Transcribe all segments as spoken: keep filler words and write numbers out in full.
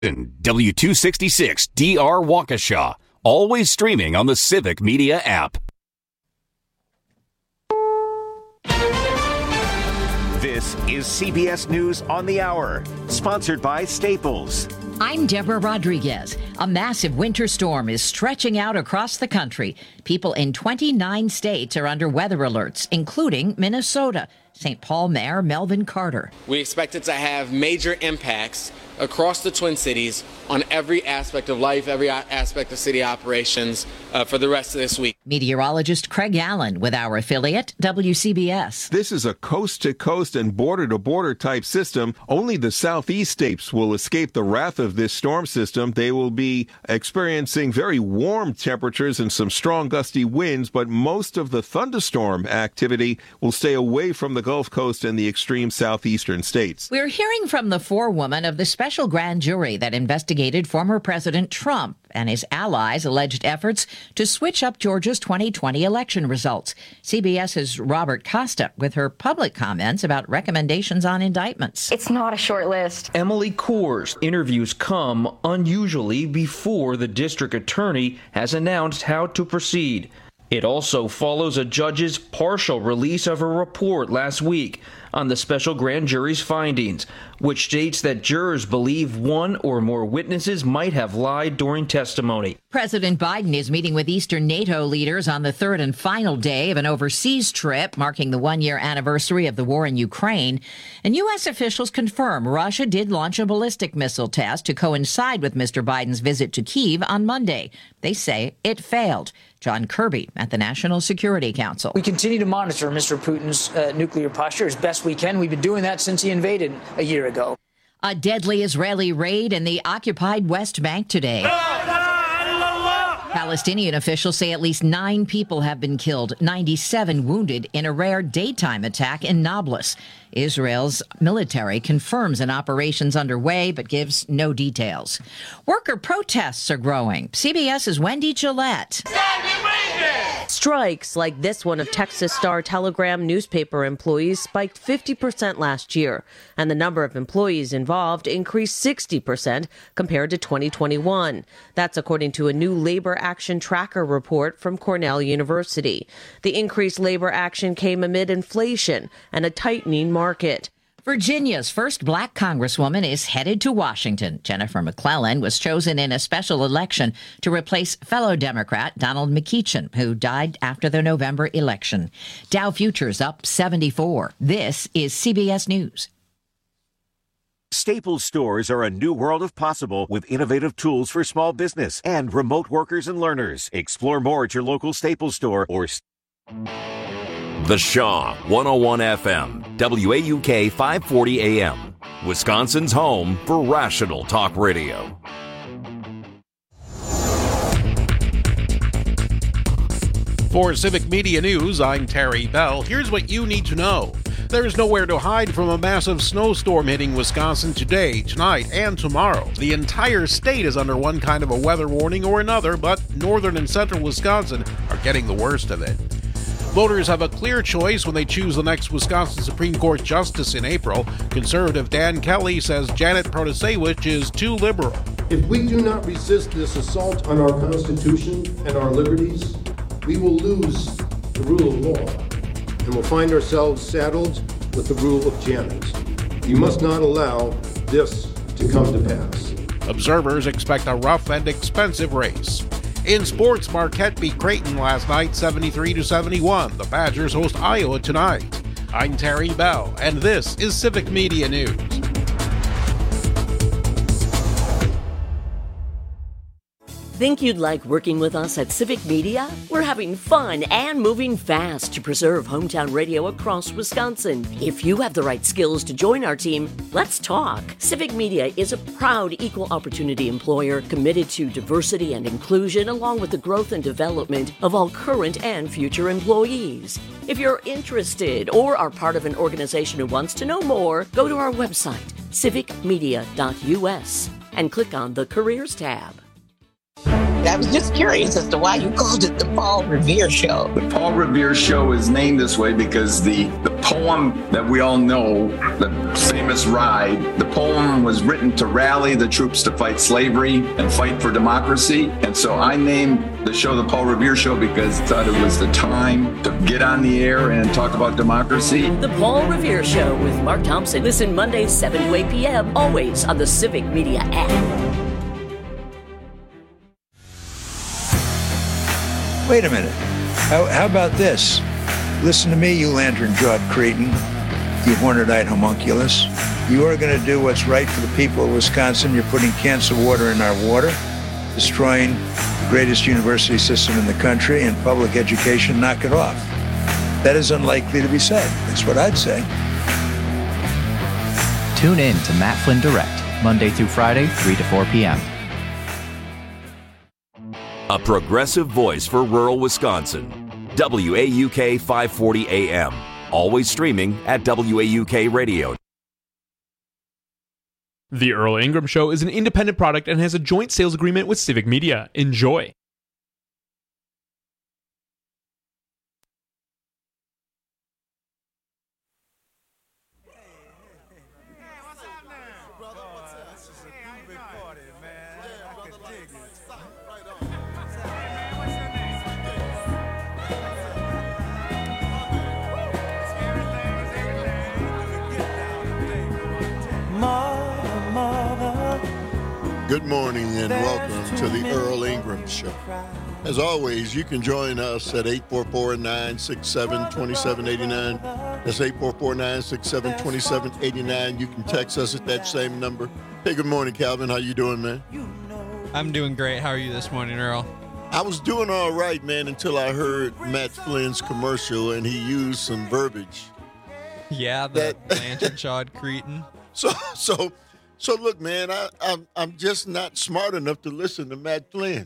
W two sixty-six D R Waukesha. Always streaming on the Civic Media app. This is C B S News on the Hour, sponsored by Staples. I'm Deborah Rodriguez. A massive winter storm is stretching out across the country. People in twenty-nine states are under weather alerts, including Minnesota. Saint Paul Mayor Melvin Carter. We expect it to have major impacts across the Twin Cities on every aspect of life, every aspect of city operations uh, for the rest of this week. Meteorologist Craig Allen with our affiliate, W C B S. This is a coast-to-coast and border-to-border type system. Only the southeast states will escape the wrath of this storm system. They will be experiencing very warm temperatures and some strong gusty winds, but most of the thunderstorm activity will stay away from the Gulf Coast and the extreme southeastern states. We're hearing from the forewoman of the special grand jury that investigated former President Trump and his allies' alleged efforts to switch up Georgia's twenty twenty election results. CBS's Robert Costa with her public comments about recommendations on indictments. It's not a short list. Emily Coors interviews come unusually before the district attorney has announced how to proceed. It also follows a judge's partial release of a report last week on the special grand jury's findings, which states that jurors believe one or more witnesses might have lied during testimony. President Biden is meeting with Eastern NATO leaders on the third and final day of an overseas trip marking the one-year anniversary of the war in Ukraine. And U S officials confirm Russia did launch a ballistic missile test to coincide with Mister Biden's visit to Kyiv on Monday. They say it failed. John Kirby at the National Security Council. We continue to monitor Mister Putin's uh, nuclear posture as best we can. We've been doing that since he invaded a year ago. A deadly Israeli raid in the occupied West Bank today. Palestinian officials say at least nine people have been killed, ninety-seven wounded in a rare daytime attack in Nablus. Israel's military confirms an operation's underway but gives no details. Worker protests are growing. CBS's Wendy Gillette. Strikes like this one of Texas Star Telegram newspaper employees spiked fifty percent last year, and the number of employees involved increased sixty percent compared to twenty twenty-one. That's according to a new labor action tracker report from Cornell University. The increased labor action came amid inflation and a tightening market. Virginia's first black congresswoman is headed to Washington. Jennifer McClellan was chosen in a special election to replace fellow Democrat Donald McEachin, who died after the November election. Dow futures up seventy-four. This is C B S News. Staples stores are a new world of possible with innovative tools for small business and remote workers and learners. Explore more at your local Staples store or... The Shaw, one oh one F M, W A U K five forty A M, Wisconsin's home for rational talk radio. For Civic Media News, I'm Terry Bell. Here's what you need to know. There's nowhere to hide from a massive snowstorm hitting Wisconsin today, tonight, and tomorrow. The entire state is under one kind of a weather warning or another, but northern and central Wisconsin are getting the worst of it. Voters have a clear choice when they choose the next Wisconsin Supreme Court justice in April. Conservative Dan Kelly says Janet Protasewicz is too liberal. If we do not resist this assault on our Constitution and our liberties, we will lose the rule of law and will find ourselves saddled with the rule of Janet. We must not allow this to come to pass. Observers expect a rough and expensive race. In sports, Marquette beat Creighton last night seventy-three to seventy-one. The Badgers host Iowa tonight. I'm Terry Bell, and this is Civic Media News. Think you'd like working with us at Civic Media? We're having fun and moving fast to preserve hometown radio across Wisconsin. If you have the right skills to join our team, let's talk. Civic Media is a proud equal opportunity employer committed to diversity and inclusion along with the growth and development of all current and future employees. If you're interested or are part of an organization who wants to know more, go to our website, civic media dot U S, and click on the Careers tab. I was just curious as to why you called it the Paul Revere Show. The Paul Revere Show is named this way because the, the poem that we all know, the famous Ride, the poem was written to rally the troops to fight slavery and fight for democracy. And so I named the show the Paul Revere Show because I thought it was the time to get on the air and talk about democracy. The Paul Revere Show with Mark Thompson. Listen Mondays, seven to eight p.m., always on the Civic Media app. Wait a minute. How, how about this? Listen to me, you lantern-jawed cretin, you horned-eyed homunculus. You are going to do what's right for the people of Wisconsin. You're putting cancer water in our water, destroying the greatest university system in the country, and public education. Knock it off. That is unlikely to be said. That's what I'd say. Tune in to Matt Flynn Direct, Monday through Friday, three to four p.m. A progressive voice for rural Wisconsin. W A U K five forty A M. Always streaming at W A U K Radio. The Earl Ingram Show is an independent product and has a joint sales agreement with Civic Media. Enjoy. Good morning and welcome to the Earl Ingram Show. As always, you can join us at eight four four, nine six seven, two seven eight nine. That's eight four four, nine six seven, two seven eight nine. You can text us at that same number. Hey, good morning, Calvin. How you doing, man? I'm doing great. How are you this morning, Earl? I was doing all right, man, until I heard Matt Flynn's commercial and he used some verbiage. Yeah, the lantern-jawed cretin. So, so... So look, man, I, I'm I'm just not smart enough to listen to Matt Flynn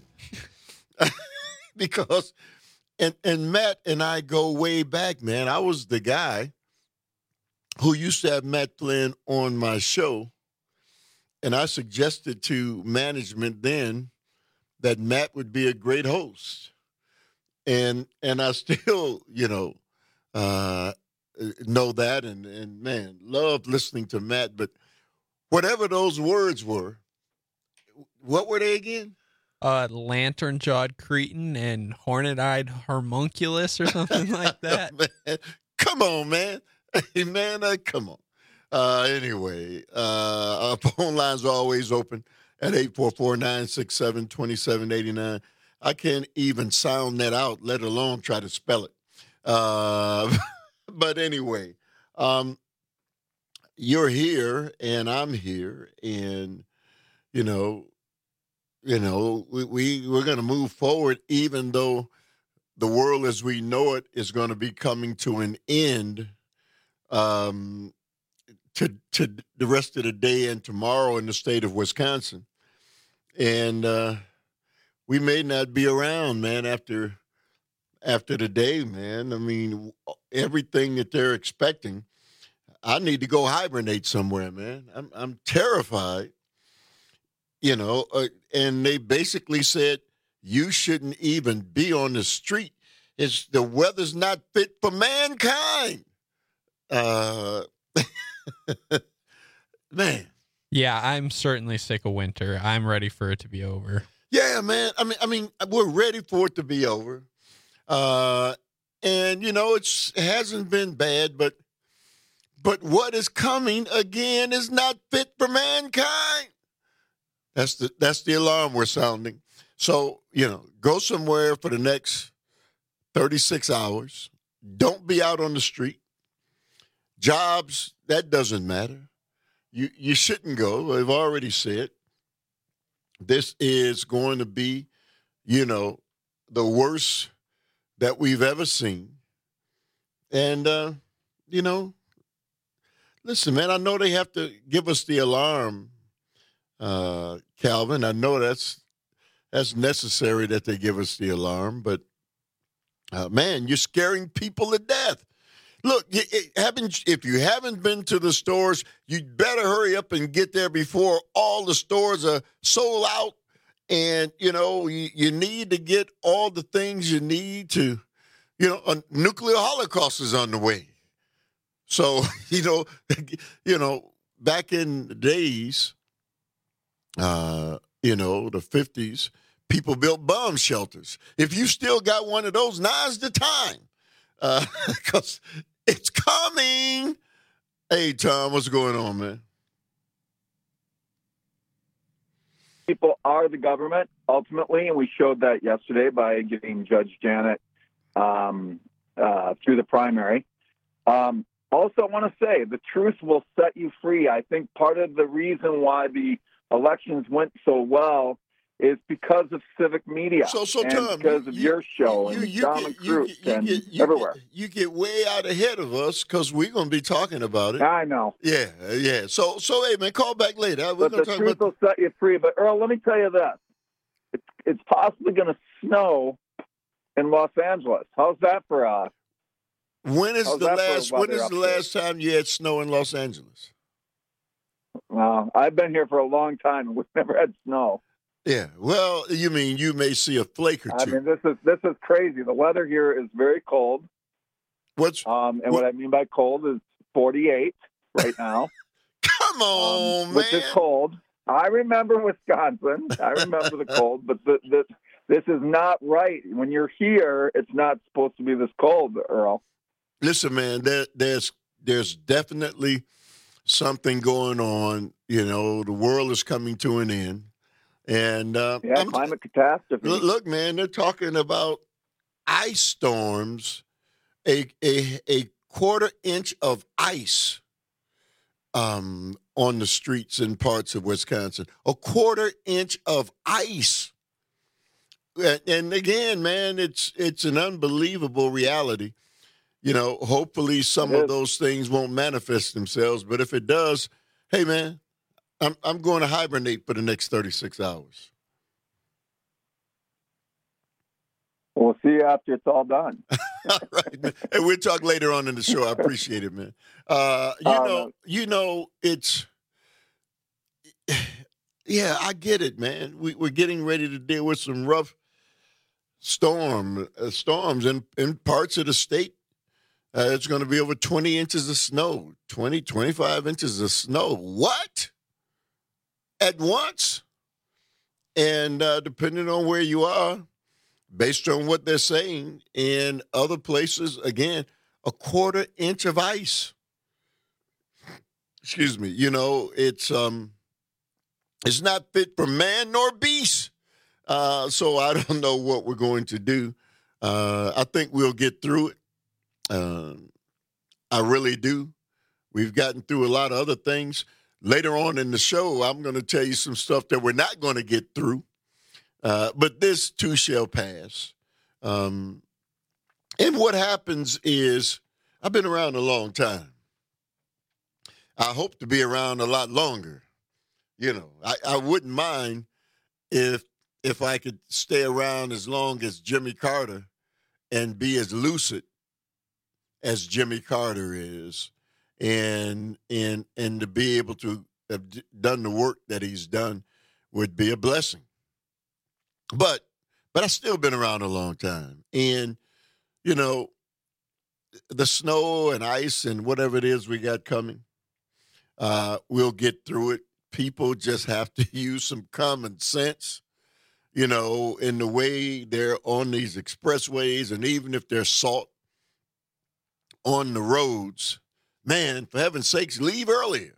because, and and Matt and I go way back, man. I was the guy who used to have Matt Flynn on my show, and I suggested to management then that Matt would be a great host, and and I still, you know, uh, know that, and and man, love listening to Matt, but. Whatever those words were, what were they again? Uh, lantern-jawed cretin and horned-eyed homunculus or something like that. Man, come on, man. Hey, man, uh, come on. Uh, anyway, uh, our phone lines are always open at eight four four, nine six seven, two seven eight nine. I can't even sound that out, let alone try to spell it. Uh, but anyway, um, you're here and I'm here, and you know, you know, we, we we're going to move forward, even though the world as we know it is going to be coming to an end. Um, to to the rest of the day and tomorrow in the state of Wisconsin, and uh, we may not be around, man. After after the day, man. I mean, everything that they're expecting. I need to go hibernate somewhere, man. I'm I'm terrified, you know. Uh, and they basically said you shouldn't even be on the street. It's the weather's not fit for mankind. Uh, man. Yeah, I'm certainly sick of winter. I'm ready for it to be over. Yeah, man. I mean, I mean, we're ready for it to be over. Uh, and you know, it's it hasn't been bad, but. But what is coming again is not fit for mankind. That's the that's the alarm we're sounding. So, you know, go somewhere for the next thirty-six hours. Don't be out on the street. Jobs, that doesn't matter. You you shouldn't go. I've already said this is going to be, you know, the worst that we've ever seen. And, uh, you know, listen, man, I know they have to give us the alarm, uh, Calvin. I know that's that's necessary that they give us the alarm, but, uh, man, you're scaring people to death. Look, it, it, haven't, if you haven't been to the stores, you'd better hurry up and get there before all the stores are sold out. And, you know, you, you need to get all the things you need to, you know, a nuclear holocaust is on the way. So, you know, you know, back in the days, uh, you know, the fifties, people built bomb shelters. If you still got one of those, now's the time. Because uh, it's coming. Hey, Tom, what's going on, man? People are the government, ultimately, and we showed that yesterday by giving Judge Janet um, uh, through the primary. Um, also, I want to say the truth will set you free. I think part of the reason why the elections went so well is because of civic media so, so, and Tom, because of you, your show you, and you Dominic get, you, Cruz you, and get, you everywhere. Get, you get way out ahead of us because we're going to be talking about it. I know. Yeah, yeah. So, so hey, man, call back later. We're But gonna the talk truth about... will set you free. But, Earl, let me tell you this. It's, it's possibly going to snow in Los Angeles. How's that for uh When is how's the that for last? When weather is the update? last time you had snow in Los Angeles? Well, I've been here for a long time, and we've never had snow. Yeah. Well, you mean you may see a flake or I two. mean, this is this is crazy. The weather here is very cold. What's um, and what, what I mean by cold is forty-eight right now. Come on, um, man. Which is cold. I remember Wisconsin. I remember the cold, but the, the, this is not right. When you're here, it's not supposed to be this cold, Earl. Listen, man. There, there's there's definitely something going on. You know, the world is coming to an end. And uh, yeah, I'm, climate catastrophe. Look, look, man, they're talking about ice storms, a a, a quarter inch of ice um, on the streets in parts of Wisconsin. A quarter inch of ice. And, and again, man, it's it's an unbelievable reality. You know, hopefully some of those things won't manifest themselves, but if it does, hey, man, I'm I'm going to hibernate for the next thirty-six hours. We'll see you after it's all done. All right, man. And we'll talk later on in the show. I appreciate it, man. Uh, you Um, know, you know, it's yeah, I get it, man. We, we're getting ready to deal with some rough storm uh, storms in in parts of the state. Uh, it's going to be over twenty inches of snow, twenty, twenty-five inches of snow. What? At once? And uh, depending on where you are, based on what they're saying, in other places, again, a quarter inch of ice. Excuse me. You know, it's um, it's not fit for man nor beast. Uh, so I don't know what we're going to do. Uh, I think we'll get through it. Uh, I really do. We've gotten through a lot of other things. Later on in the show, I'm going to tell you some stuff that we're not going to get through. Uh, but this too shall pass. Um, and what happens is, I've been around a long time. I hope to be around a lot longer. You know, I, I wouldn't mind if if I could stay around as long as Jimmy Carter and be as lucid as Jimmy Carter is, and and and to be able to have d- done the work that he's done would be a blessing. But but I've still been around a long time, and you know, the snow and ice and whatever it is we got coming, uh, we'll get through it. People just have to use some common sense, you know, in the way they're on these expressways, and even if there's salt on the roads, man, for heaven's sakes, leave earlier,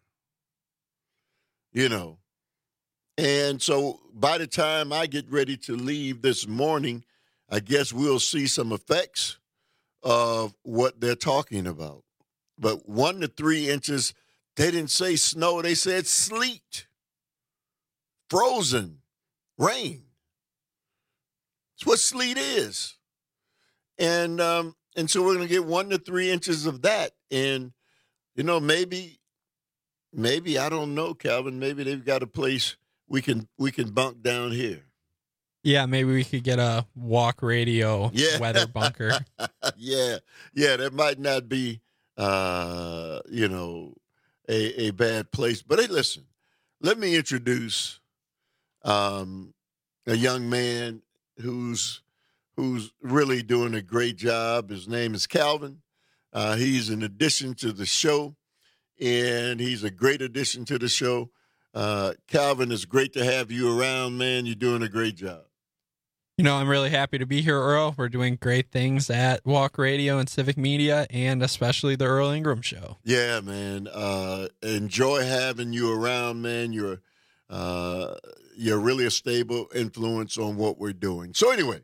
you know. And so by the time I get ready to leave this morning, I guess we'll see some effects of what they're talking about. But one to three inches, they didn't say snow, they said sleet, frozen, rain. It's what sleet is. And um, and so we're going to get one to three inches of that. And, you know, maybe, maybe, I don't know, Calvin, maybe they've got a place we can we can bunk down here. Yeah, maybe we could get a walk radio Yeah. weather bunker. yeah, yeah, that might not be, uh, you know, a, a bad place. But hey, listen, let me introduce um, a young man who's who's really doing a great job. His name is Calvin. Uh, he's an addition to the show, and he's a great addition to the show. Uh, Calvin, it's great to have you around, man. You're doing a great job. You know, I'm really happy to be here, Earl. We're doing great things at Walk Radio and Civic Media, and especially the Earl Ingram Show. Yeah, man. Uh, enjoy having you around, man. You're uh, you're really a stable influence on what we're doing. So anyway,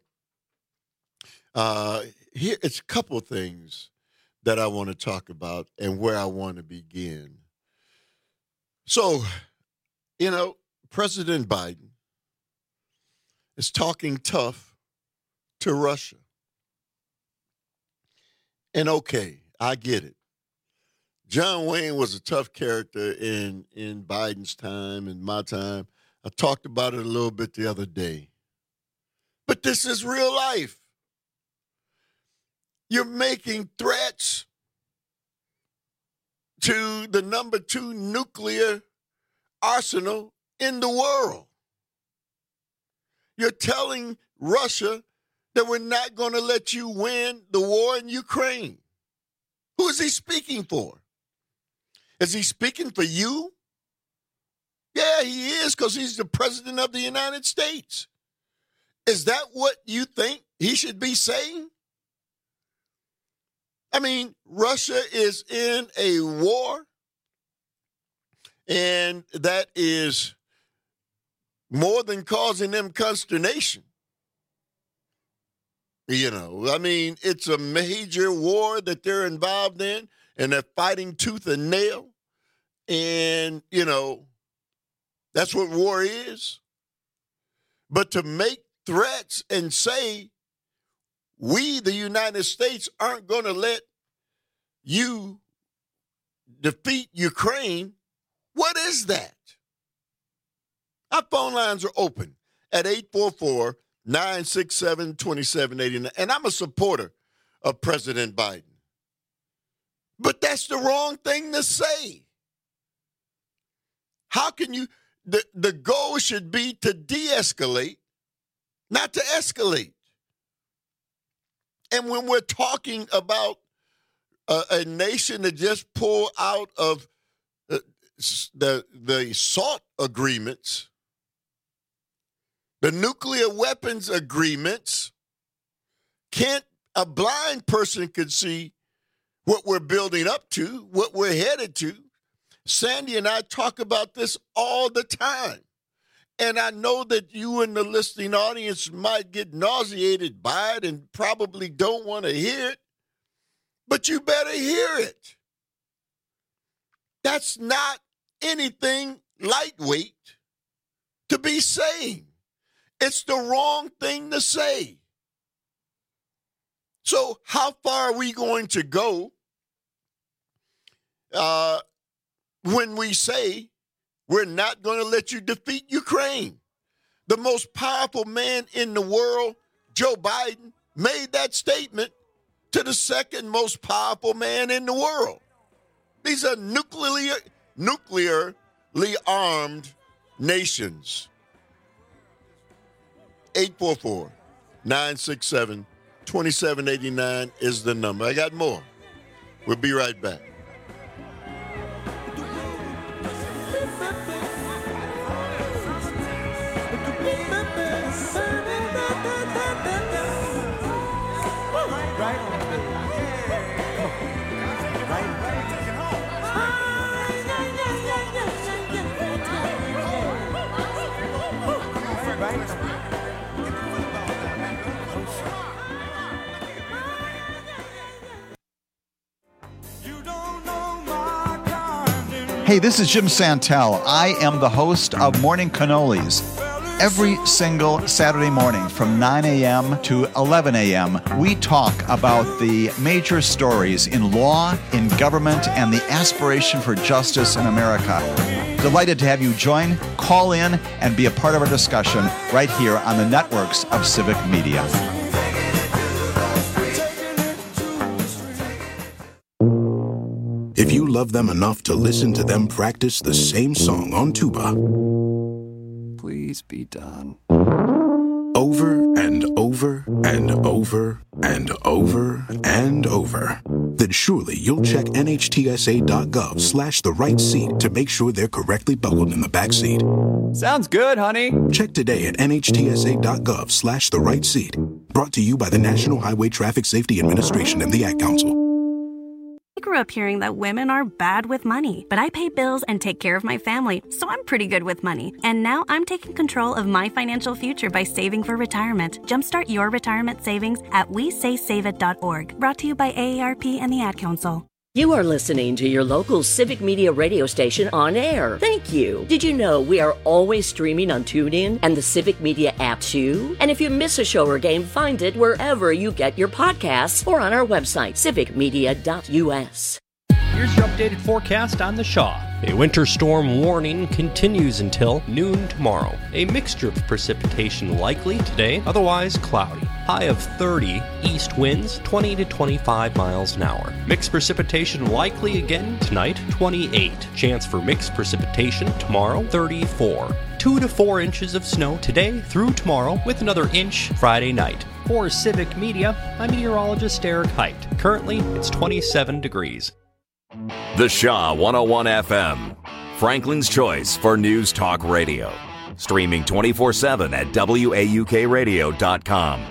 uh, here it's a couple of things that I want to talk about and where I want to begin. So, you know, President Biden is talking tough to Russia. And okay, I get it. John Wayne was a tough character in, in Biden's time and my time. I talked about it a little bit the other day. But this is real life. You're making threats to the number two nuclear arsenal in the world. You're telling Russia that we're not going to let you win the war in Ukraine. Who is he speaking for? Is he speaking for you? Yeah, he is, because he's the president of the United States. Is that what you think he should be saying? I mean, Russia is in a war, and that is more than causing them consternation. You know, I mean, it's a major war that they're involved in, and they're fighting tooth and nail. And, you know, that's what war is. But to make threats and say, we, the United States, aren't going to let you defeat Ukraine, what is that? Our phone lines are open at eight four four, nine six seven, two seven eight nine. And I'm a supporter of President Biden. But that's the wrong thing to say. How can you, the, the goal should be to de-escalate, not to escalate. And when we're talking about a, a nation that just pulled out of uh, the, the SALT agreements, the nuclear weapons agreements, can't a blind person could see what we're building up to, what we're headed to. Sandy and I talk about this all the time. And I know that you in the listening audience might get nauseated by it and probably don't want to hear it, but you better hear it. That's not anything lightweight to be saying. It's the wrong thing to say. So how far are we going to go uh, when we say we're not going to let you defeat Ukraine? The most powerful man in the world, Joe Biden, made that statement to the second most powerful man in the world. These are nuclear, nuclearly armed nations. eight four four, nine six seven, two seven eight nine is the number. I got more. We'll be right back. Hey, this is Jim Santel. I am the host of Morning Cannolis. Every single Saturday morning from nine a.m. to eleven a.m., we talk about the major stories in law, in government, and the aspiration for justice in America. Delighted to have you join, call in, and be a part of our discussion right here on the networks of Civic Media. If you love them enough to listen to them practice the same song on tuba, please be done. Over and over and over and over and over, then surely you'll check nhtsa.gov slash the right seat to make sure they're correctly buckled in the back seat. Sounds good, honey. Check today at nhtsa.gov slash the right seat. Brought to you by the National Highway Traffic Safety Administration and the Ad Council. I grew up hearing that women are bad with money, but I pay bills and take care of my family, so I'm pretty good with money. And now I'm taking control of my financial future by saving for retirement. Jumpstart your retirement savings at we say save it dot org. Brought to you by A A R P and the Ad Council. You are listening to your local Civic Media radio station on air. Thank you. Did you know we are always streaming on TuneIn and the Civic Media app too? And if you miss a show or game, find it wherever you get your podcasts or on our website, civic media dot u s. Here's your updated forecast on the Shaw. A winter storm warning continues until noon tomorrow. A mixture of precipitation likely today, otherwise cloudy. High of thirty, east winds twenty to twenty-five miles an hour. Mixed precipitation likely again tonight, twenty-eight. Chance for mixed precipitation tomorrow, thirty-four. Two to four inches of snow today through tomorrow, with another inch Friday night. For Civic Media, I'm meteorologist Eric Height. Currently, it's twenty-seven degrees. The Shaw one oh one F M, Franklin's choice for News Talk Radio. Streaming twenty-four seven at W A U K radio dot com.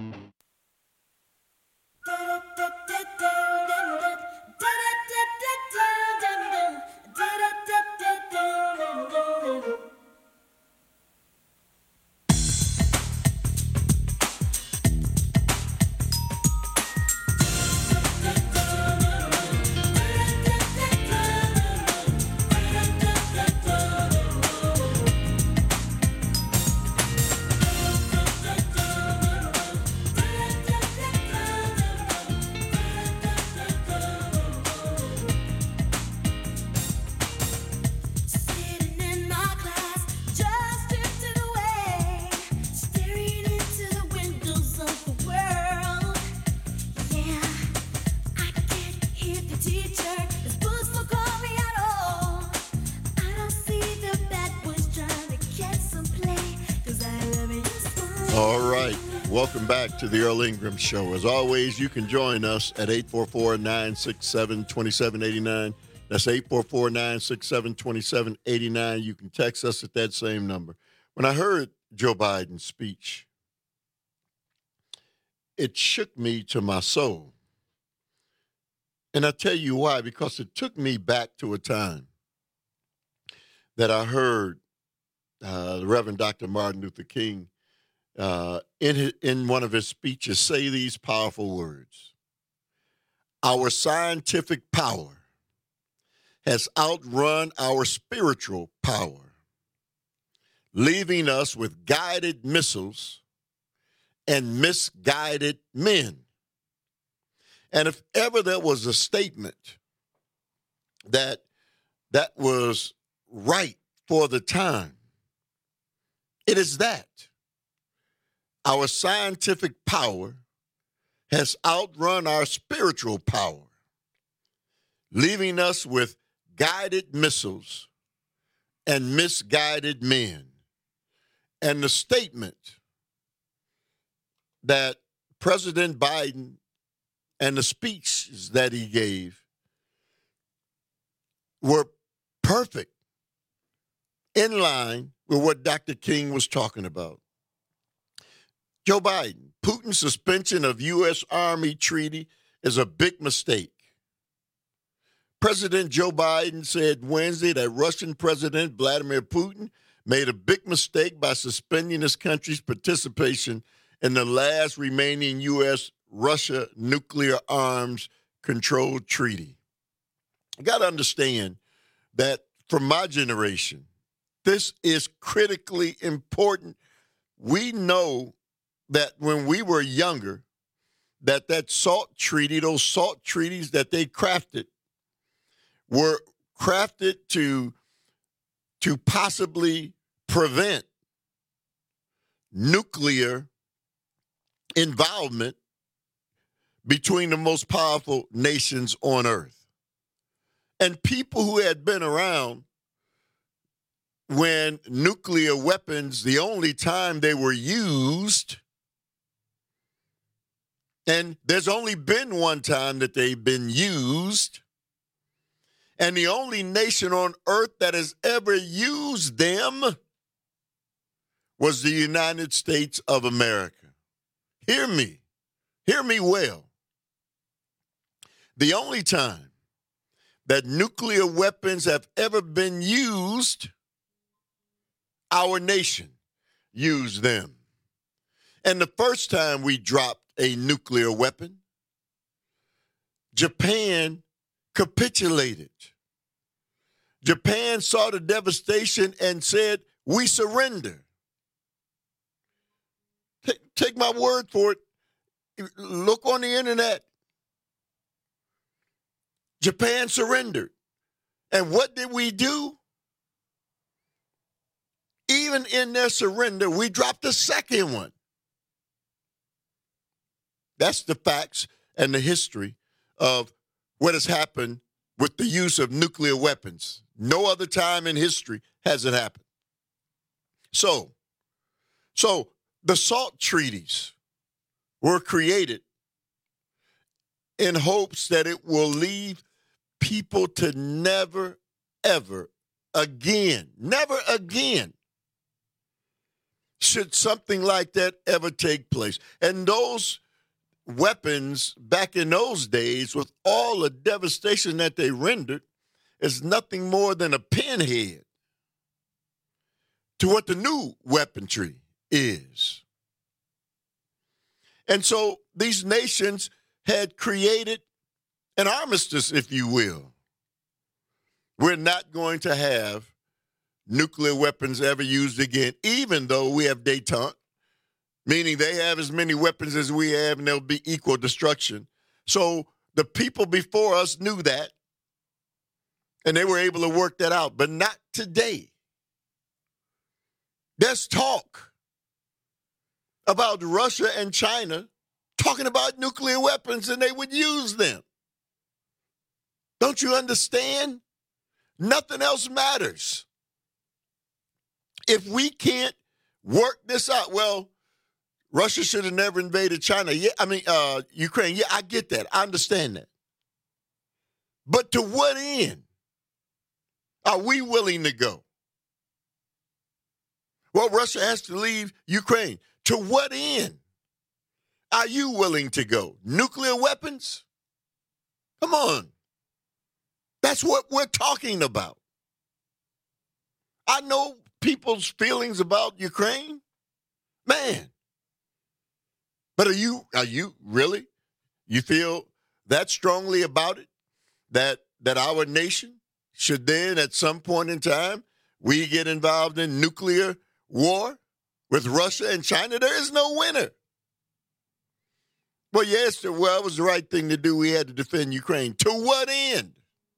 Welcome back to the Earl Ingram Show. As always, you can join us at eight four four, nine six seven, two seven eight nine. That's eight four four, nine six seven, two seven eight nine. You can text us at that same number. When I heard Joe Biden's speech, it shook me to my soul. And I'll tell you why, because it took me back to a time that I heard uh, the Reverend Doctor Martin Luther King Uh, in his, in one of his speeches, say these powerful words. Our scientific power has outrun our spiritual power, leaving us with guided missiles and misguided men. And if ever there was a statement that that was right for the time, it is that. Our scientific power has outrun our spiritual power, leaving us with guided missiles and misguided men. And the statement that President Biden and the speeches that he gave were perfect, in line with what Doctor King was talking about. Joe Biden, Putin's suspension of U S Army treaty is a big mistake. President Joe Biden said Wednesday that Russian President Vladimir Putin made a big mistake by suspending his country's participation in the last remaining U S Russia nuclear arms control treaty. You got to understand that for my generation, this is critically important. We know that when we were younger, that that SALT treaty, those SALT treaties that they crafted, were crafted to, to possibly prevent nuclear involvement between the most powerful nations on earth. And people who had been around when nuclear weapons, the only time they were used And there's only been one time that they've been used. And the only nation on earth that has ever used them was the United States of America. Hear me. Hear me well. The only time that nuclear weapons have ever been used, our nation used them. And the first time we dropped a nuclear weapon, Japan capitulated. Japan saw the devastation and said, we surrender. Take, take my word for it. Look on the internet. Japan surrendered. And what did we do? Even in their surrender, we dropped a second one. That's the facts and the history of what has happened with the use of nuclear weapons. No other time in history has it happened. So, so the SALT treaties were created in hopes that it will leave people to never, ever again, never again should something like that ever take place. And those weapons back in those days, with all the devastation that they rendered, is nothing more than a pinhead to what the new weaponry is. And so these nations had created an armistice, if you will. We're not going to have nuclear weapons ever used again, even though we have détente, meaning they have as many weapons as we have and there'll be equal destruction. So the people before us knew that, and they were able to work that out, but not today. There's talk about Russia and China talking about nuclear weapons and they would use them. Don't you understand? Nothing else matters. If we can't work this out, well, Russia should have never invaded China. Yeah, I mean, uh, Ukraine. Yeah, I get that. I understand that. But to what end are we willing to go? Well, Russia has to leave Ukraine. To what end are you willing to go? Nuclear weapons? Come on. That's what we're talking about. I know people's feelings about Ukraine. Man. But are you, are you really? You feel that strongly about it? That, that our nation should then at some point in time, we get involved in nuclear war with Russia and China? There is no winner. Well, yes, well, it was the right thing to do. We had to defend Ukraine. To what end?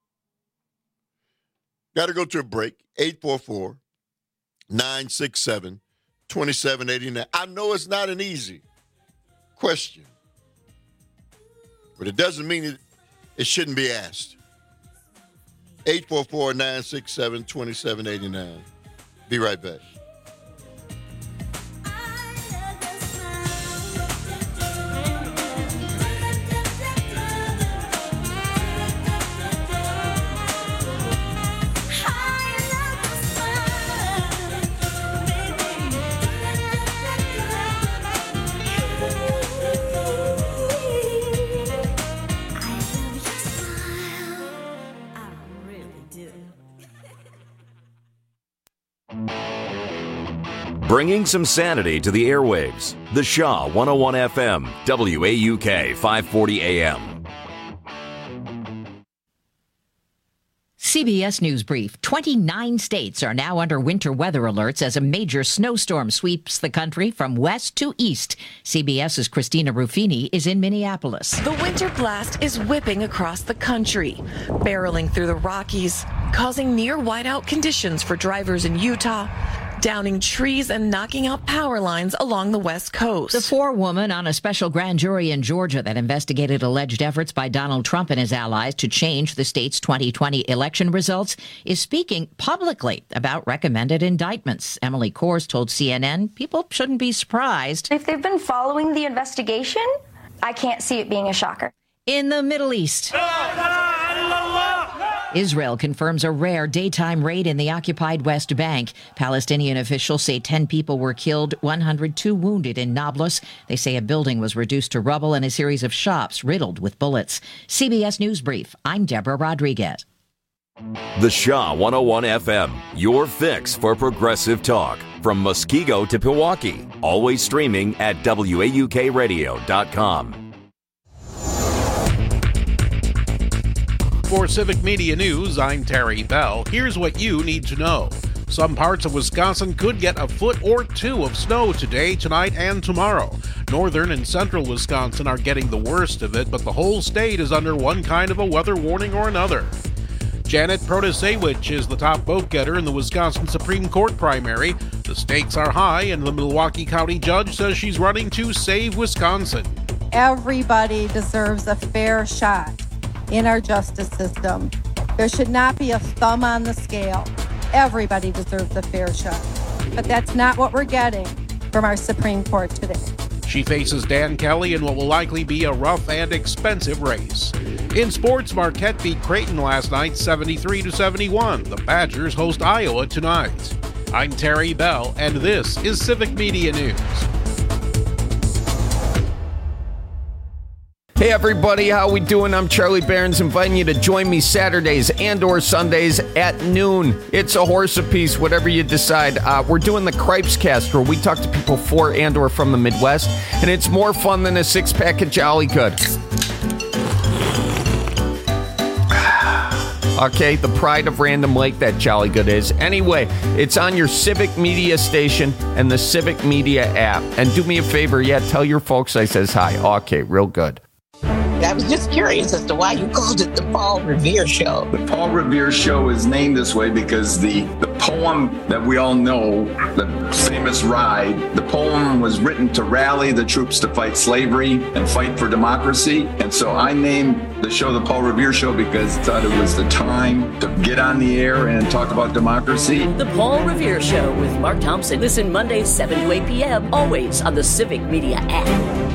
Got to go to a break. eight four four, nine six seven, two seven eight nine. I know it's not an easy question, but it doesn't mean it, it shouldn't be asked. eight four four, nine six seven, two seven eight nine. Be right back. Bringing some sanity to the airwaves. The Shaw one oh one F M, W A U K five forty A M. C B S News Brief. twenty-nine states are now under winter weather alerts as a major snowstorm sweeps the country from west to east. CBS's Christina Ruffini is in Minneapolis. The winter blast is whipping across the country, barreling through the Rockies, causing near whiteout conditions for drivers in Utah, downing trees and knocking out power lines along the West Coast. The forewoman on a special grand jury in Georgia that investigated alleged efforts by Donald Trump and his allies to change the state's twenty twenty election results is speaking publicly about recommended indictments. Emily Kors told C N N people shouldn't be surprised. If they've been following the investigation, I can't see it being a shocker. In the Middle East, Israel confirms a rare daytime raid in the occupied West Bank. Palestinian officials say ten people were killed, one hundred two wounded in Nablus. They say a building was reduced to rubble and a series of shops riddled with bullets. C B S News Brief. I'm Deborah Rodriguez. The Shaw one oh one F M, your fix for progressive talk. From Muskego to Pewaukee. Always streaming at W A U K radio dot com. For Civic Media News, I'm Terry Bell. Here's what you need to know. Some parts of Wisconsin could get a foot or two of snow today, tonight, and tomorrow. Northern and central Wisconsin are getting the worst of it, but the whole state is under one kind of a weather warning or another. Janet Protasewicz is the top vote getter in the Wisconsin Supreme Court primary. The stakes are high, and the Milwaukee County judge says she's running to save Wisconsin. Everybody deserves a fair shot in our justice system. There should not be a thumb on the scale. Everybody deserves a fair shot. But that's not what we're getting from our Supreme Court today. She faces Dan Kelly in what will likely be a rough and expensive race. In sports, Marquette beat Creighton last night seventy-three to seventy-one. The Badgers host Iowa tonight. I'm Terry Bell, and this is Civic Media News. Hey everybody, how we doing? I'm Charlie Barons, inviting you to join me Saturdays and or Sundays at noon. It's a horse apiece, whatever you decide. Uh, we're doing the Cripes Cast, where we talk to people for and or from the Midwest, and it's more fun than a six-pack of Jolly Good. Okay, the pride of Random Lake, that Jolly Good is. Anyway, it's on your Civic Media station and the Civic Media app. And do me a favor, yeah, tell your folks I says hi. Okay, real good. I was just curious as to why you called it the Paul Revere Show. The Paul Revere Show is named this way because the, the poem that we all know, the famous Ride, the poem was written to rally the troops to fight slavery and fight for democracy. And so I named the show the Paul Revere Show because I thought it was the time to get on the air and talk about democracy. The Paul Revere Show with Mark Thompson. Listen Mondays seven to eight p.m. always on the Civic Media app.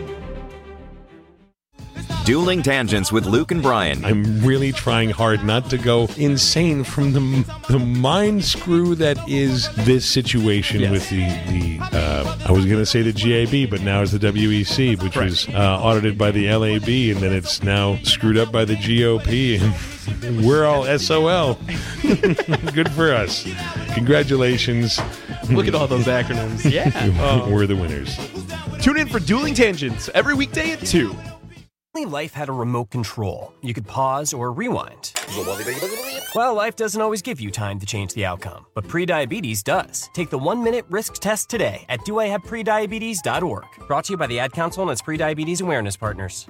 Dueling Tangents with Luke and Brian. I'm really trying hard not to go insane from the the mind screw that is this situation yes. with the, the uh, I was going to say the G A B, but now it's the W E C, which right. was uh, audited by the L A B, and then it's now screwed up by the G O P, and we're all S O L. Good for us. Congratulations. Look at all those acronyms. Yeah. Oh. We're the winners. Tune in for Dueling Tangents every weekday at two. Life had a remote control. You could pause or rewind. Well, life doesn't always give you time to change the outcome, but prediabetes does. Take the one-minute risk test today at do I have prediabetes dot org. Brought to you by the Ad Council and its prediabetes awareness partners.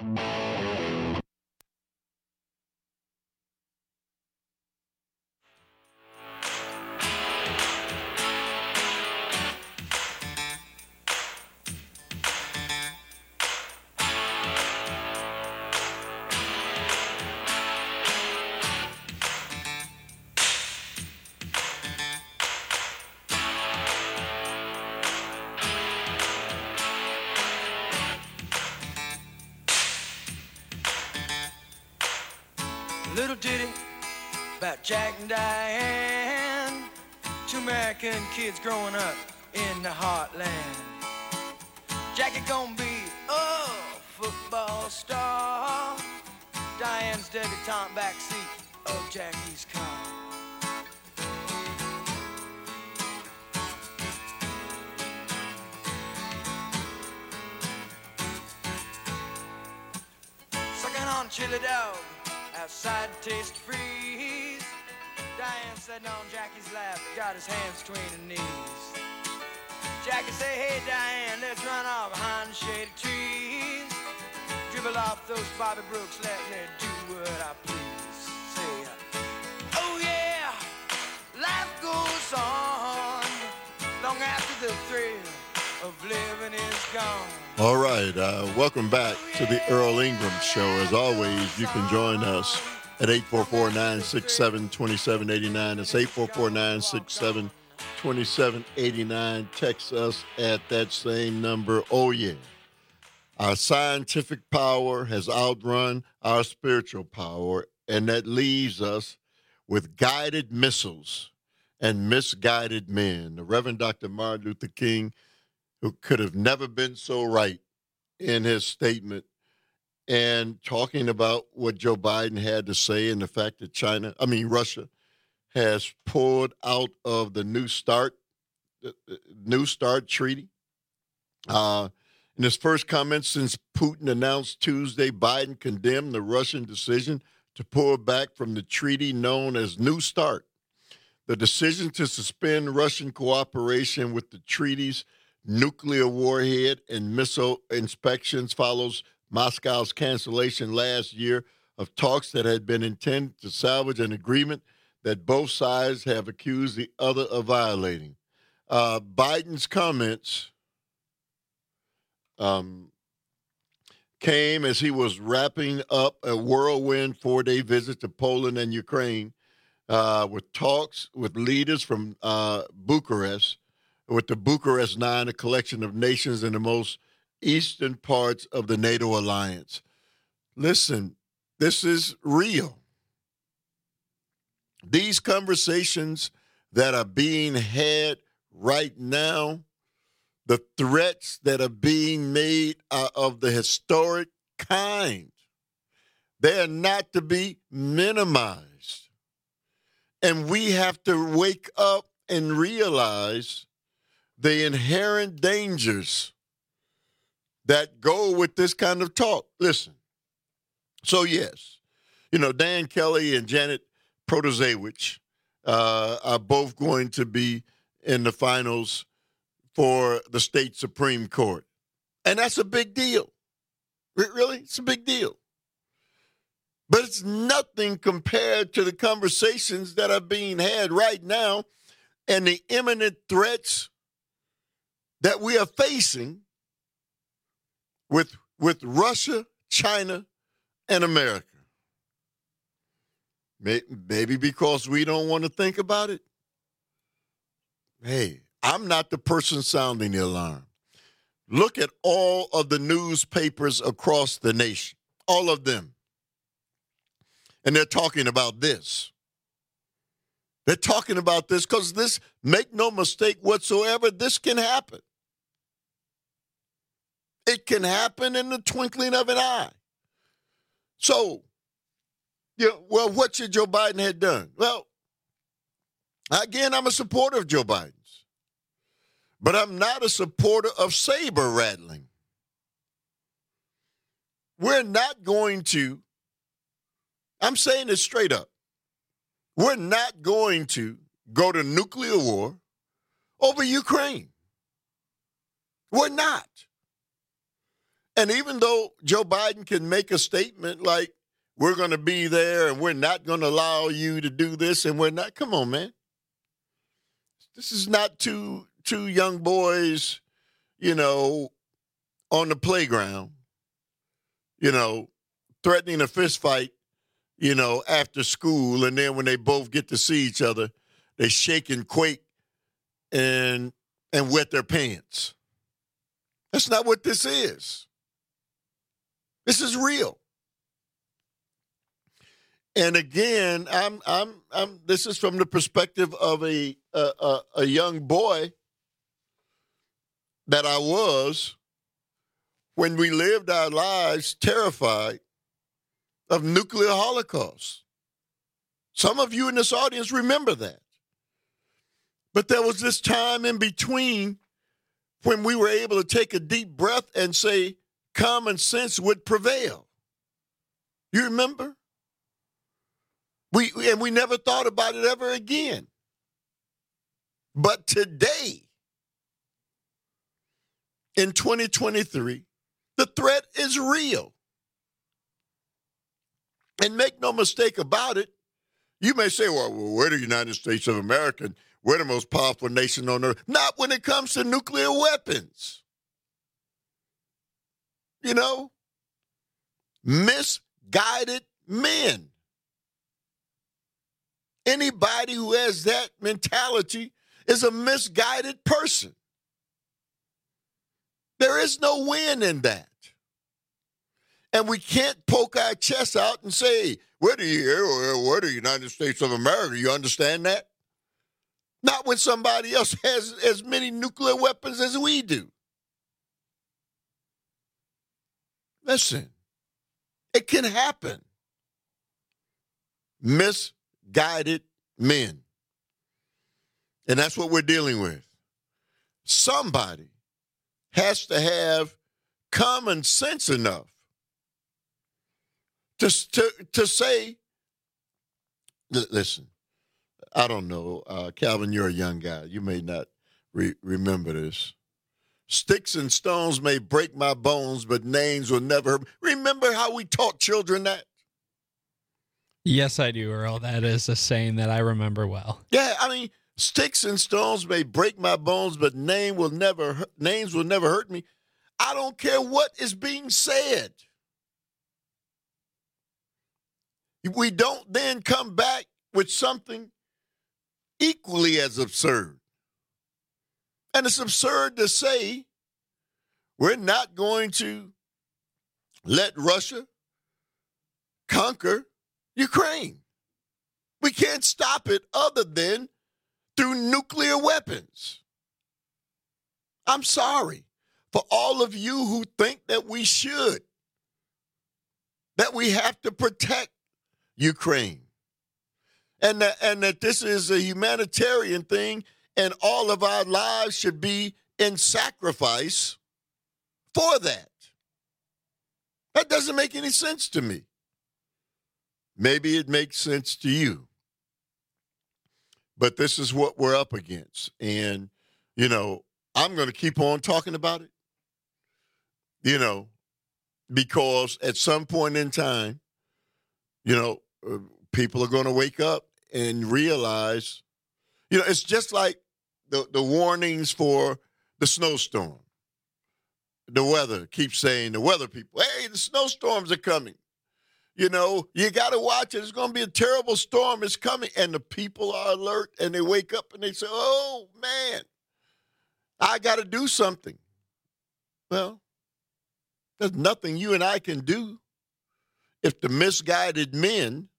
Little ditty about Jack and Diane, two American kids growing up in the heartland. Jackie gonna be a football star, Diane's debutante backseat of Jackie's car. Sucking on chili dog outside taste freeze. Diane sitting on Jackie's lap, got his hands between her knees. Jackie say, hey Diane, let's run off behind the shady trees. Dribble off those Bobby Brooks, let me do what I please. Say, oh yeah, life goes on long after the thrill of living is gone. All right, uh, welcome back to the Earl Ingram Show. As always, you can join us at eight four four, nine six seven, two seven eight nine. That's eight four four, nine six seven, two seven eight nine. Text us at that same number. Oh, yeah. Our scientific power has outrun our spiritual power, and that leaves us with guided missiles and misguided men. The Reverend Doctor Martin Luther King, who could have never been so right in his statement, and talking about what Joe Biden had to say and the fact that China, I mean, Russia, has pulled out of the New START, the New START treaty. Uh, in his first comments since Putin announced Tuesday, Biden condemned the Russian decision to pull back from the treaty known as New START. The decision to suspend Russian cooperation with the treaty's nuclear warhead and missile inspections follows Moscow's cancellation last year of talks that had been intended to salvage an agreement that both sides have accused the other of violating. Uh, Biden's comments um, came as he was wrapping up a whirlwind four-day visit to Poland and Ukraine uh, with talks with leaders from uh, Bucharest, with the Bucharest Nine, a collection of nations in the most eastern parts of the NATO alliance. Listen, this is real. These conversations that are being had right now, the threats that are being made are of the historic kind. They are not to be minimized. And we have to wake up and realize the inherent dangers that go with this kind of talk. Listen, so yes, you know, Dan Kelly and Janet Protasiewicz uh, are both going to be in the finals for the state Supreme Court. And that's a big deal. Really? It's a big deal. But it's nothing compared to the conversations that are being had right now and the imminent threats that we are facing with, with Russia, China, and America. Maybe because we don't want to think about it. Hey, I'm not the person sounding the alarm. Look at all of the newspapers across the nation, all of them. And they're talking about this. They're talking about this because this, make no mistake whatsoever, this can happen. It can happen in the twinkling of an eye. So, yeah, well, what should Joe Biden have done? Well, again, I'm a supporter of Joe Biden's, but I'm not a supporter of saber rattling. We're not going to, I'm saying it straight up, we're not going to go to nuclear war over Ukraine. We're not. And even though Joe Biden can make a statement like, we're going to be there and we're not going to allow you to do this and we're not, come on, man. This is not two, two young boys, you know, on the playground, you know, threatening a fist fight, you know, after school. And then when they both get to see each other, they shake and quake and, and wet their pants. That's not what this is. This is real. And again, I'm, I'm, I'm. This is from the perspective of a, a, a, a young boy that I was when we lived our lives terrified of nuclear holocaust. Some of you in this audience remember that. But there was this time in between when we were able to take a deep breath and say common sense would prevail. You remember? We and we never thought about it ever again. But today, in twenty twenty-three, the threat is real. And make no mistake about it, you may say, well, we're the United States of America. We're the most powerful nation on earth. Not when it comes to nuclear weapons. You know, misguided men. Anybody who has that mentality is a misguided person. There is no win in that. And we can't poke our chests out and say, we're the, we're the United States of America. You understand that? Not when somebody else has as many nuclear weapons as we do. Listen, it can happen. Misguided men. And that's what we're dealing with. Somebody has to have common sense enough to, to, to say, listen, I don't know, uh, Calvin, you're a young guy. You may not re- remember this. Sticks and stones may break my bones, but names will never hurt me. Remember how we taught children that? Yes, I do, Earl. That is a saying that I remember well. Yeah, I mean, sticks and stones may break my bones, but name will never hurt, names will never hurt me. I don't care what is being said. We don't then come back with something equally as absurd. And it's absurd to say we're not going to let Russia conquer Ukraine. We can't stop it other than through nuclear weapons. I'm sorry for all of you who think that we should, that we have to protect Ukraine, and that, and that this is a humanitarian thing, and all of our lives should be in sacrifice for that. That doesn't make any sense to me. Maybe it makes sense to you. But this is what we're up against. And, you know, I'm going to keep on talking about it, you know, because at some point in time, you know, uh, people are going to wake up and realize, you know, it's just like the, the warnings for the snowstorm. The weather keeps saying, the weather people, hey, the snowstorms are coming. You know, you got to watch it. It's going to be a terrible storm. It's coming. And the people are alert, and they wake up and they say, oh, man, I got to do something. Well, there's nothing you and I can do if the misguided men,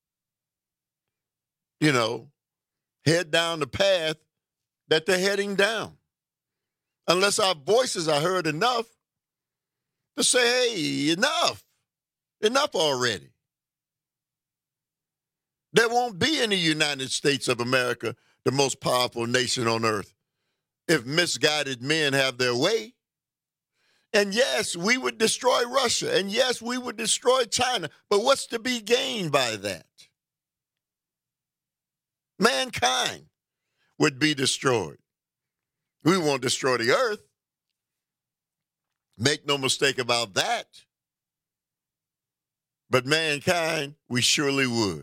you know, head down the path that they're heading down. Unless our voices are heard enough to say, hey, enough. Enough already. There won't be any United States of America, the most powerful nation on earth, if misguided men have their way. And yes, we would destroy Russia. And yes, we would destroy China. But what's to be gained by that? Mankind would be destroyed. We won't destroy the earth. Make no mistake about that. But mankind, we surely would.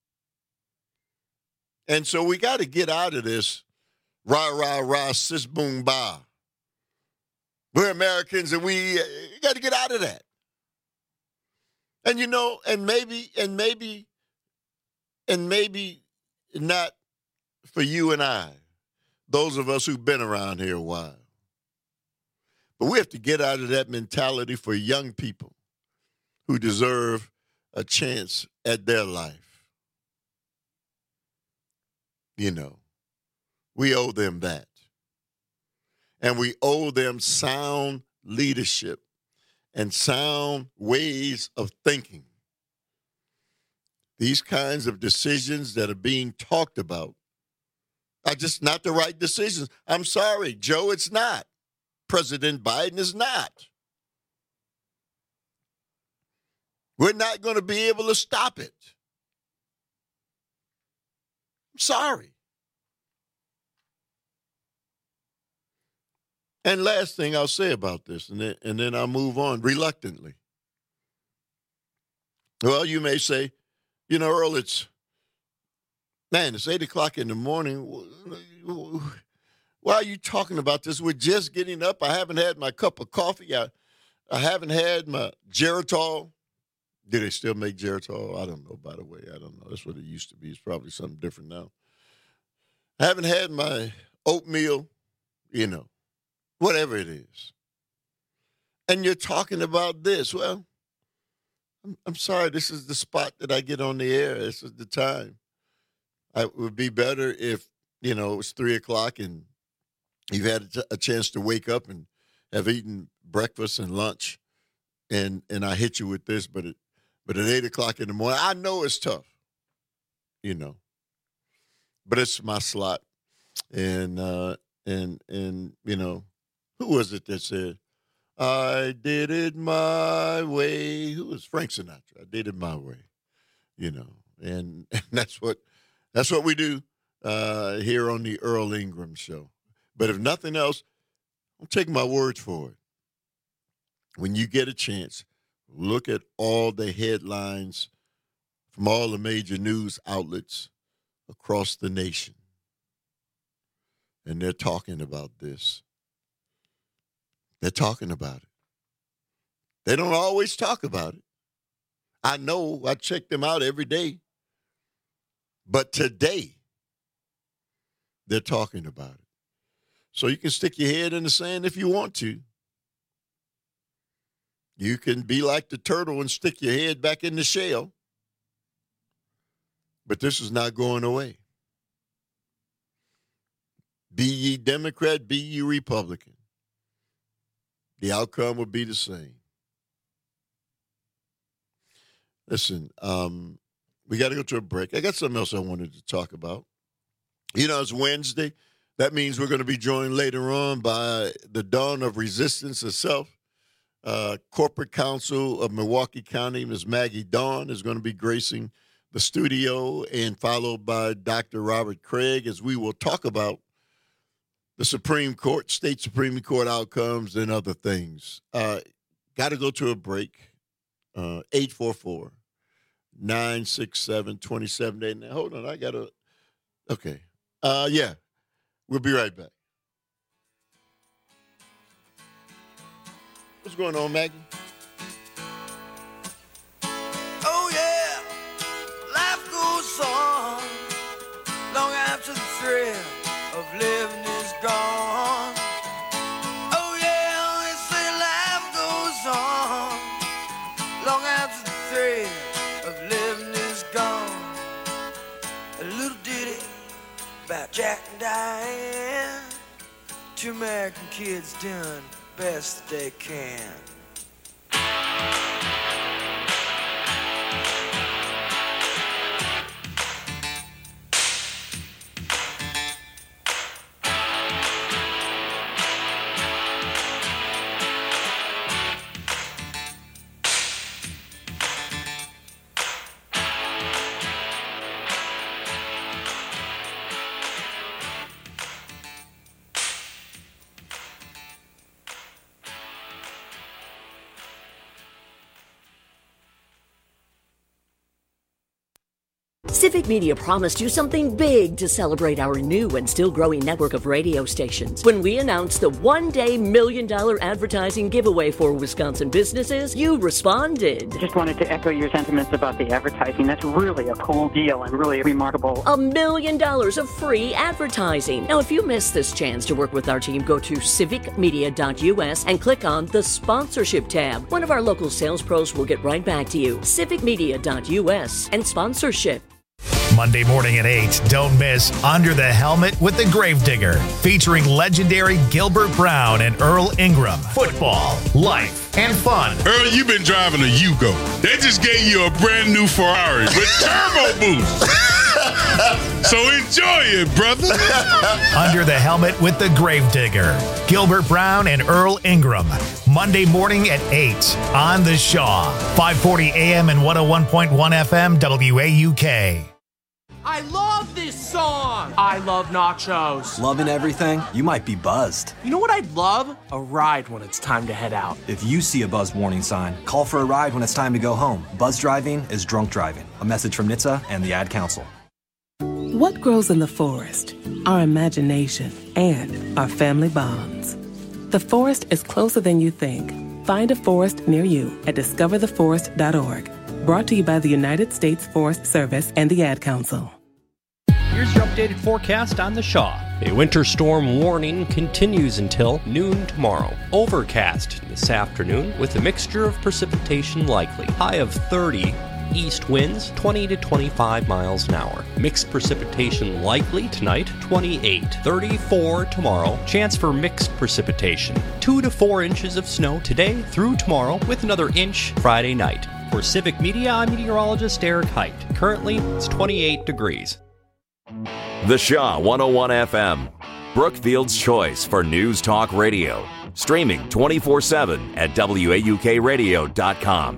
And so we got to get out of this rah, rah, rah, sis, boom, bah. We're Americans and we uh, got to get out of that. And, you know, and maybe, and maybe, and maybe not for you and I, those of us who've been around here a while. But we have to get out of that mentality for young people who deserve a chance at their life. You know, we owe them that. And we owe them sound leadership and sound ways of thinking. These kinds of decisions that are being talked about are just not the right decisions. I'm sorry, Joe, it's not. President Biden is not. We're not going to be able to stop it. I'm sorry. And last thing I'll say about this, and then, and then I'll move on reluctantly. Well, you may say, you know, Earl, it's, man, it's eight o'clock in the morning. Why are you talking about this? We're just getting up. I haven't had my cup of coffee. I, I haven't had my Geritol. Do they still make Geritol? I don't know, by the way. I don't know. That's what it used to be. It's probably something different now. I haven't had my oatmeal, you know, whatever it is. And you're talking about this. Well, I'm, I'm sorry. This is the spot that I get on the air. This is the time. I, it would be better if, you know, it was three o'clock and you've had a, t- a chance to wake up and have eaten breakfast and lunch, and and I hit you with this, but it, but at eight o'clock in the morning, I know it's tough, you know, but it's my slot, and uh, and and you know, who was it that said, "I did it my way"? Who was Frank Sinatra? I did it my way, you know, and, and that's what that's what we do uh, here on the Earl Ingram Show. But if nothing else, I'll take my word for it. When you get a chance, look at all the headlines from all the major news outlets across the nation. And they're talking about this. They're talking about it. They don't always talk about it. I know. I check them out every day. But today, they're talking about it. So you can stick your head in the sand if you want to. You can be like the turtle and stick your head back in the shell. But this is not going away. Be ye Democrat, be ye Republican. The outcome will be the same. Listen, um, we got to go to a break. I got something else I wanted to talk about. You know, it's Wednesday. That means we're going to be joined later on by the dawn of resistance herself. Uh, Corporate Counsel of Milwaukee County, Miz Maggie Dawn, is going to be gracing the studio, and followed by Doctor Robert Craig, as we will talk about the Supreme Court, state Supreme Court outcomes, and other things. Uh, got to go to a break. Uh, eight four four, nine six seven, two seven eight. Now, hold on. I got to. Okay. Uh, yeah. We'll be right back. What's going on, Maggie? Oh, yeah. Life goes on long after the thrill of living is gone. Oh, yeah. They say life goes on long after the thrill of living is gone. A little ditty about Jack and Diane. Two American kids doing best they can. Civic Media promised you something big to celebrate our new and still growing network of radio stations. When we announced the one-day million dollar advertising giveaway for Wisconsin businesses, you responded. Just wanted to echo your sentiments about the advertising. That's really a cool deal and really remarkable. A million dollars of free advertising. Now, if you missed this chance to work with our team, go to civic media dot u s and click on the sponsorship tab. One of our local sales pros will get right back to you. civic media dot u s and sponsorship. Monday morning at eight, don't miss Under the Helmet with the Gravedigger, featuring legendary Gilbert Brown and Earl Ingram. Football, life, and fun. Earl, you've been driving a Yugo. They just gave you a brand new Ferrari with turbo boost. So enjoy it, brother. Under the Helmet with the Gravedigger, Gilbert Brown and Earl Ingram. Monday morning at eight on The Shaw, five forty A M and one oh one point one F M W A U K. I love this song! I love nachos. Loving everything? You might be buzzed. You know what I'd love? A ride when it's time to head out. If you see a buzz warning sign, call for a ride when it's time to go home. Buzz driving is drunk driving. A message from N H T S A and the Ad Council. What grows in the forest? Our imagination and our family bonds. The forest is closer than you think. Find a forest near you at discover the forest dot org. Brought to you by the United States Forest Service and the Ad Council. here's your updated forecast on the Shaw. A winter storm warning continues until noon tomorrow. Overcast this afternoon with a mixture of precipitation likely. High of thirty. East winds twenty to twenty-five miles an hour. Mixed precipitation likely tonight, twenty-eight. thirty-four tomorrow. Chance for mixed precipitation. two to four inches of snow today through tomorrow with another inch Friday night. For Civic Media, I'm meteorologist Eric Height. Currently, it's twenty-eight degrees. The Shaw one oh one F M, Brookfield's choice for news talk radio. Streaming twenty-four seven at W A U K radio dot com.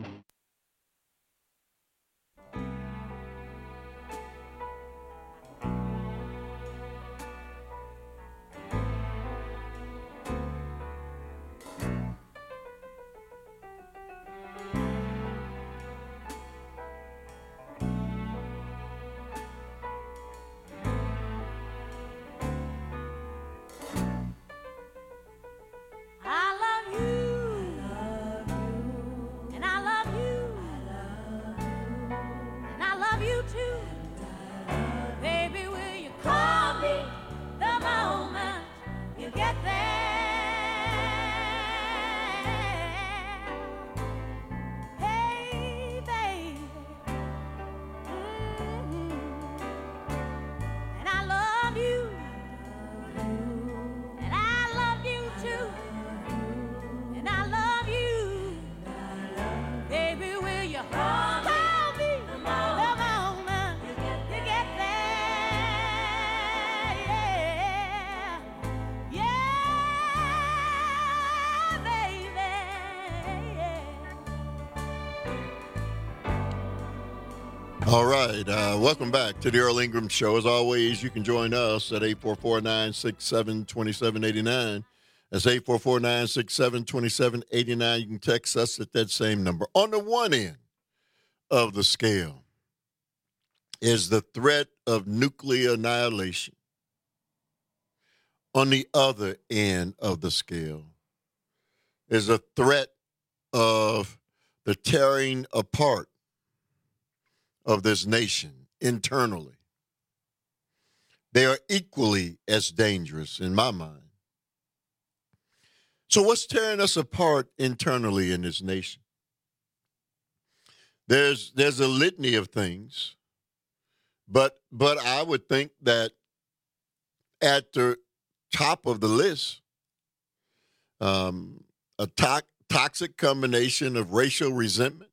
All right. Uh, welcome back to the Earl Ingram Show. As always, you can join us at eight four four, nine six seven, two seven eight nine. That's eight four four, nine six seven, two seven eight nine. You can text us at that same number. On the one end of the scale is the threat of nuclear annihilation. On the other end of the scale is a threat of the tearing apart of this nation internally. They are equally as dangerous in my mind. So what's tearing us apart internally in this nation? There's there's a litany of things, but but I would think that at the top of the list, um, a to- toxic combination of racial resentment,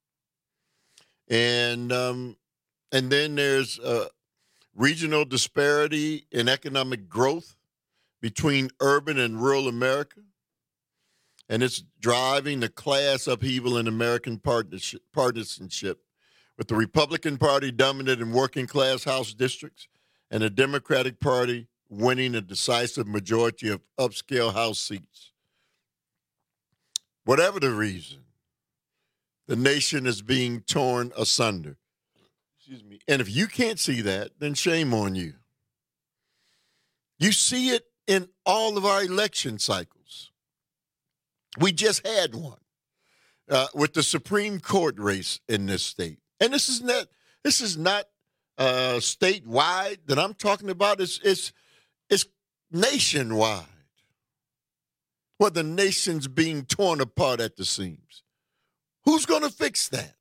And um, and then there's uh, regional disparity in economic growth between urban and rural America. And it's driving the class upheaval in American partnership, partisanship, with the Republican Party dominant in working class House districts and the Democratic Party winning a decisive majority of upscale House seats. Whatever the reason, the nation is being torn asunder. Excuse me. And if you can't see that, then shame on you. You see it in all of our election cycles. We just had one uh, with the Supreme Court race in this state. And this is not, this is not uh, statewide that I'm talking about. It's, it's, it's nationwide, where the nation's being torn apart at the seams. Who's going to fix that?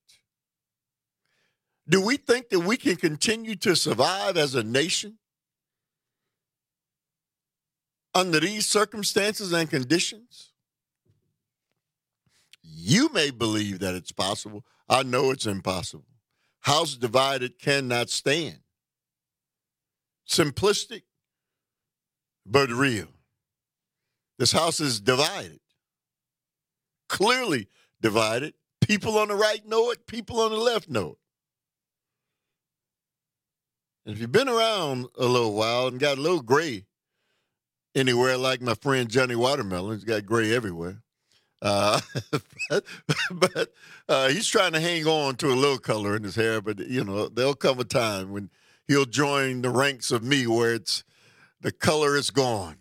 Do we think that we can continue to survive as a nation under these circumstances and conditions? You may believe that it's possible. I know it's impossible. House divided cannot stand. Simplistic, but real. This house is divided, clearly divided. People on the right know it. People on the left know it. And if you've been around a little while and got a little gray anywhere, like my friend Johnny Watermelon, he's got gray everywhere. Uh, but but uh, he's trying to hang on to a little color in his hair. But, you know, there'll come a time when he'll join the ranks of me where it's the color is gone.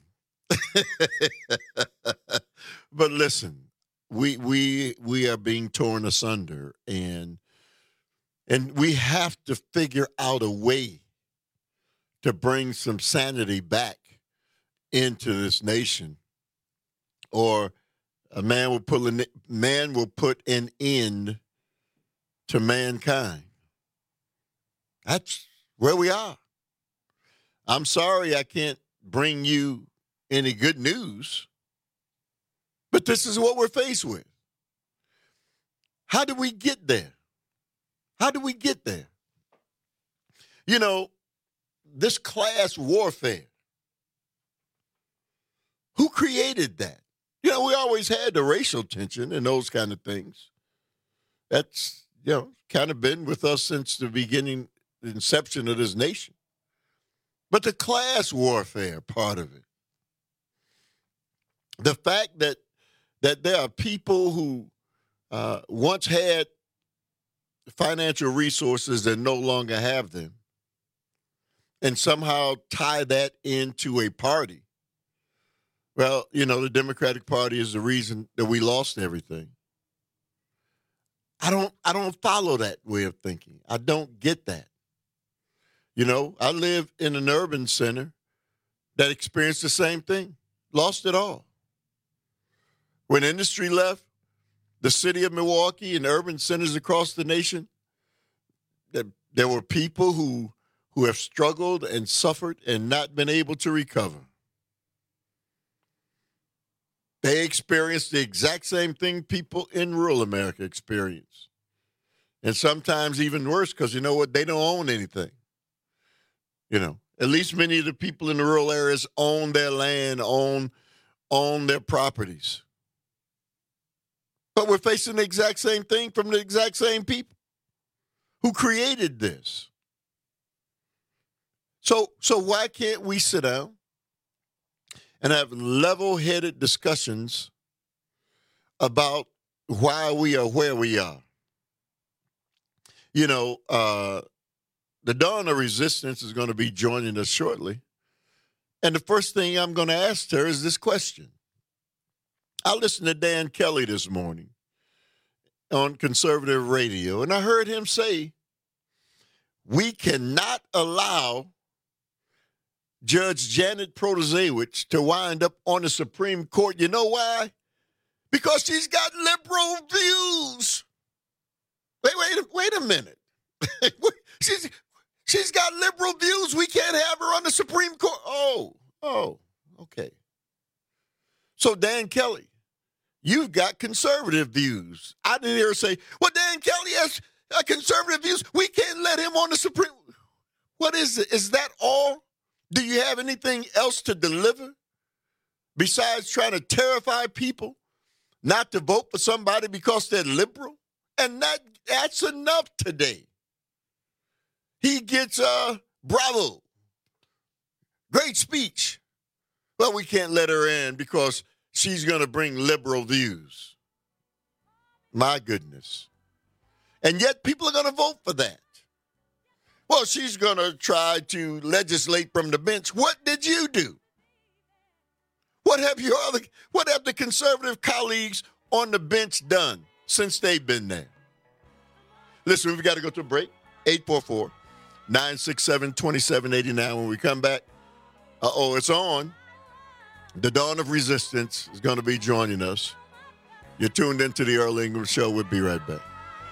But listen, we we we are being torn asunder, and and we have to figure out a way to bring some sanity back into this nation, or a man will put an, man will put an end to mankind. That's where we are. I'm sorry I can't bring you any good news, but this is what we're faced with. How do we get there? How do we get there? You know, this class warfare, who created that? You know, we always had the racial tension and those kind of things. That's, you know, kind of been with us since the beginning, the inception of this nation. But the class warfare part of it, the fact that that there are people who uh, once had financial resources and no longer have them, and somehow tie that into a party. Well, you know, the Democratic Party is the reason that we lost everything. I don't I don't follow that way of thinking. I don't get that. You know, I live in an urban center that experienced the same thing, lost it all. When industry left, the city of Milwaukee and urban centers across the nation, there, there were people who, who have struggled and suffered and not been able to recover. They experienced the exact same thing people in rural America experience. And sometimes even worse, because you know what? They don't own anything. You know, at least many of the people in the rural areas own their land, own, own their properties. But we're facing the exact same thing from the exact same people who created this. So, so why can't we sit down and have level-headed discussions about why we are where we are? You know, uh, the Dawn of Resistance is going to be joining us shortly. And the first thing I'm going to ask her is this question. I listened to Dan Kelly this morning on conservative radio, and I heard him say, we cannot allow Judge Janet Protasewicz to wind up on the Supreme Court. You know why? Because she's got liberal views. Wait, wait, wait a minute. she's, she's got liberal views. We can't have her on the Supreme Court. Oh, oh, okay. So Dan Kelly, you've got conservative views. I didn't hear her say, well, Dan Kelly has uh, conservative views. We can't let him on the Supreme. What is it? Is that all? Do you have anything else to deliver besides trying to terrify people not to vote for somebody because they're liberal? And that that's enough today. He gets uh, bravo. Great speech. Well, we can't let her in because she's going to bring liberal views. My goodness. And yet people are going to vote for that. Well, she's going to try to legislate from the bench. What did you do? What have your other, what have the conservative colleagues on the bench done since they've been there? Listen, we've got to go to a break. eight four four, nine six seven, two seven eight nine. When we come back, uh-oh, it's on. The Dawn of Resistance is going to be joining us. You're tuned into the Earl Ingram Show. We'll be right back.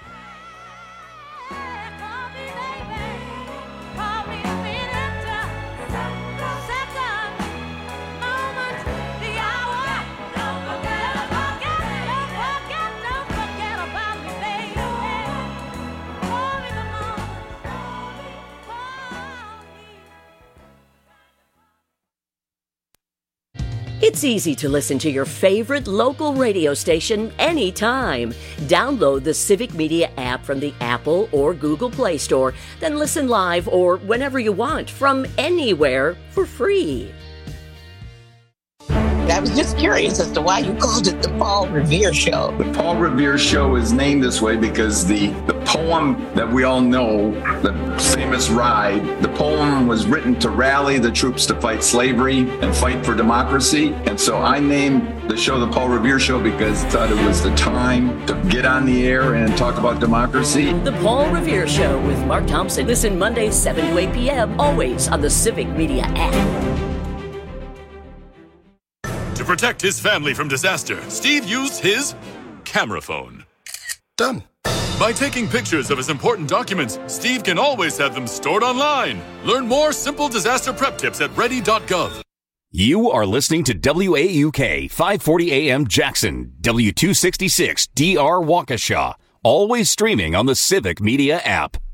It's easy to listen to your favorite local radio station anytime. Download the Civic Media app from the Apple or Google Play Store, then listen live or whenever you want from anywhere for free. I was just curious as to why you called it the Paul Revere Show. The Paul Revere Show is named this way because the, the poem that we all know, the famous Ride, the poem was written to rally the troops to fight slavery and fight for democracy. And so I named the show the Paul Revere Show because I thought it was the time to get on the air and talk about democracy. The Paul Revere Show with Mark Thompson. Listen Mondays, seven to eight p.m., always on the Civic Media app. To protect his family from disaster, Steve used his camera phone. Done. By taking pictures of his important documents, Steve can always have them stored online. Learn more simple disaster prep tips at ready dot gov. You are listening to W A U K five forty A M Jackson, W two sixty-six D R Waukesha, always streaming on the Civic Media app.